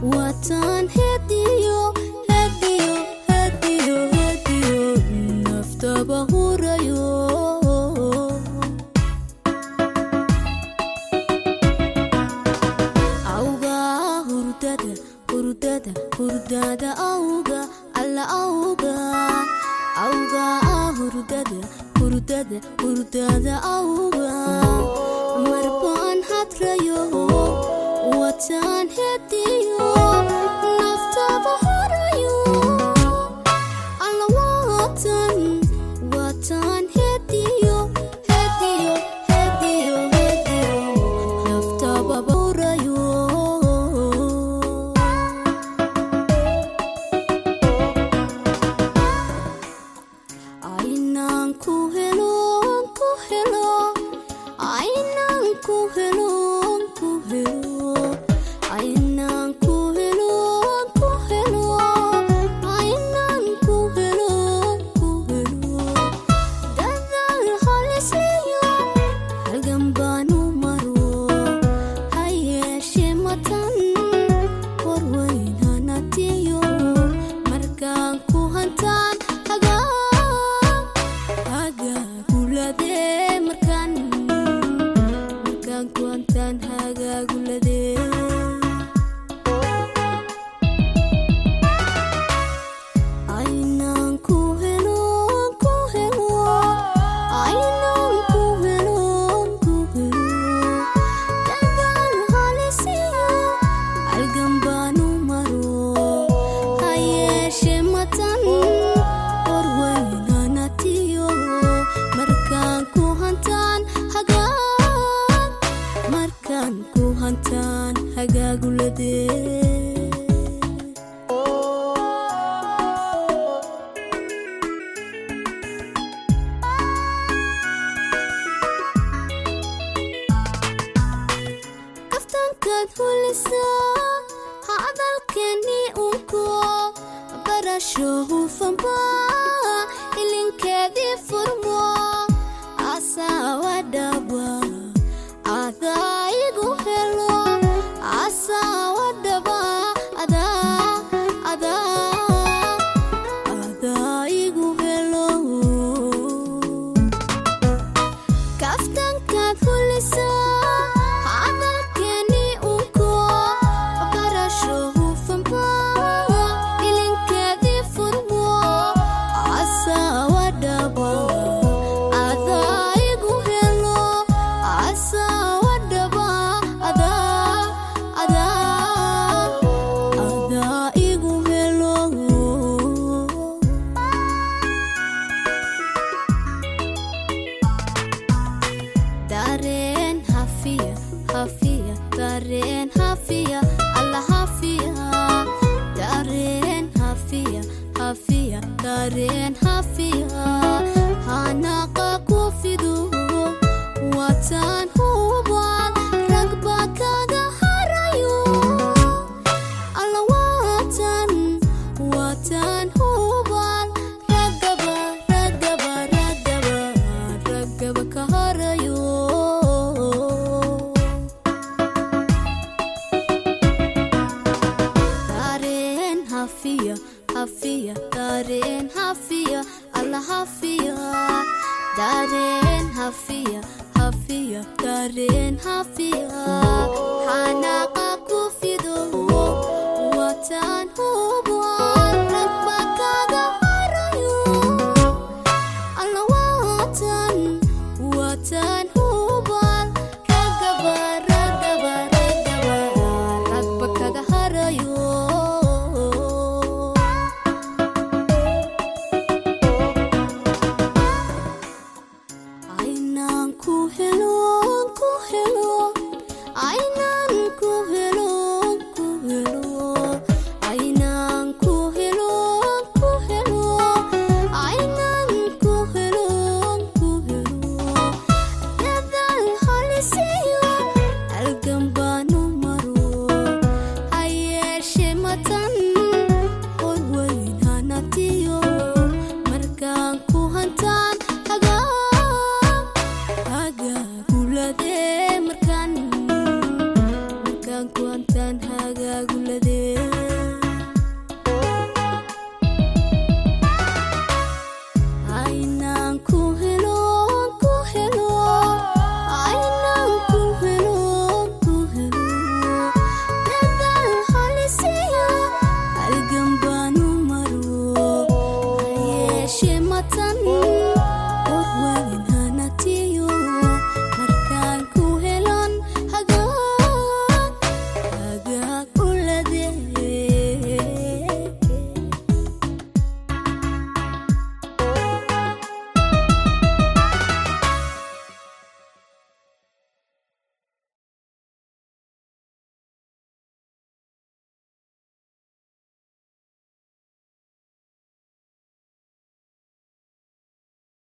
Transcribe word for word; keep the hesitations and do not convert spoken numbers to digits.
watan hediyo hediyo hediyo hediyo naftaba hurayo auga hurdada hurdada hurdada auga alla auga auga hurdada hurdada hurdada auga marban hadrayo watan hediyo naftaba hurayo alla watan watan hediyo hediyo hediyo hediyo naftaba hurayo ainan ku helo ku helo ainan ku helo ku helo ainan ku helo ku helo ainan ku helo ku helo dadal halisiyo halgan banu maro hayeshe matan warwaynaanatiyo markaan ku hantaan haga haga gulade markaan markaan ku hantaan haga gulade ainan ku helo ku helo ainan ku helo ku helo dadal halisiyo halgan banu maro hayeshe matan warwaynaanatiyo markaan ku hantaan haga markaan ku hantaan haga gulade kaftankaad hulisa hadalkeeni unko barasho hufanba ilinkeedii furmo asawadaba adaa igu helo asawadaba adaa adaa adaa igu helo kaftankaad hulisa hadalkeeni unko barasho hufanba ilinkeedii furmo asawadaba adaa igu helo asawadaba adaa adaa adaa igu helo dareen hafiya hafiya dareen hafiya alla hafiya dareen hafiya hafiya dareen hafiya hanaqa ku fido watan huban ragba kaga harayo alla watan watan huban ragaba ragaba ragaba ragaba ka harayo dareen hafiya hafiya dareen hafiya alla hafiya dareen hafiya hafiya dareen hafiya hanaqa ku fido watan huban ragba kaga harayo alla watan watan huban ragaba ragaba ragaba ragba kaga harayo ainan ku helo ku helo ainan ku helo haddaan hagaagu ladee